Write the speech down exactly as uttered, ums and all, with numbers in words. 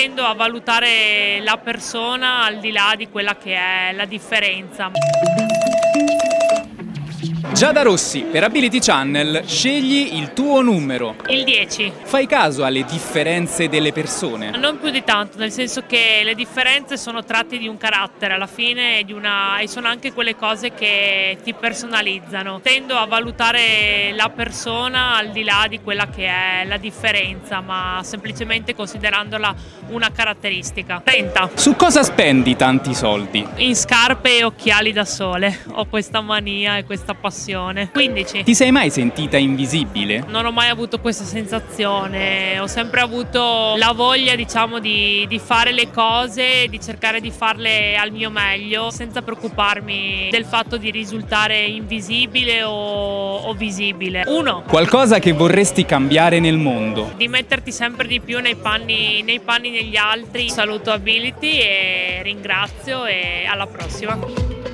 tendo a valutare la persona al di là di quella che è la differenza. Giada Rossi, per Ability Channel, scegli il tuo numero. Il dieci. Fai caso alle differenze delle persone? Non più di tanto, nel senso che le differenze sono tratti di un carattere alla fine e, di una, e sono anche quelle cose che ti personalizzano. Tendo a valutare la persona al di là di quella che è la differenza, ma semplicemente considerandola una caratteristica. trenta. Su cosa spendi tanti soldi? In scarpe e occhiali da sole. Ho questa mania e questa passione. quindici. Ti sei mai sentita invisibile? Non ho mai avuto questa sensazione, ho sempre avuto la voglia, diciamo, di, di fare le cose, di cercare di farle al mio meglio, senza preoccuparmi del fatto di risultare invisibile o, o visibile. Uno. Qualcosa che vorresti cambiare nel mondo? Di metterti sempre di più nei panni, nei panni degli altri. Saluto Ability e ringrazio e alla prossima.